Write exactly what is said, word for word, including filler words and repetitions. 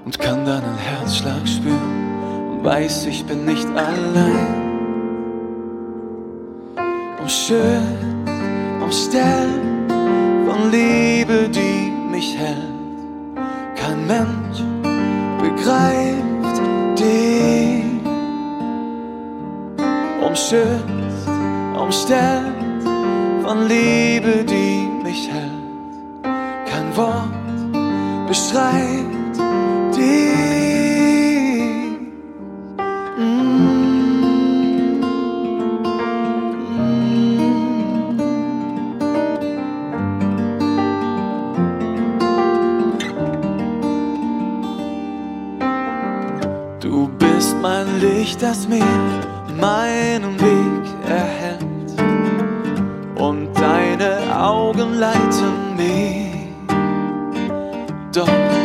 und kann deinen Herzschlag spüren und weiß, ich bin nicht allein. Umschön, umstellt von Liebe, die mich hält. Kein Mensch begreift dich. Umschützt, umstellt von Liebe, die mich hält. Kein Wort beschreibt dich. Mm. Du bist mein Licht, das mir meinen Weg erhält, und deine Augen leiten mich. Doch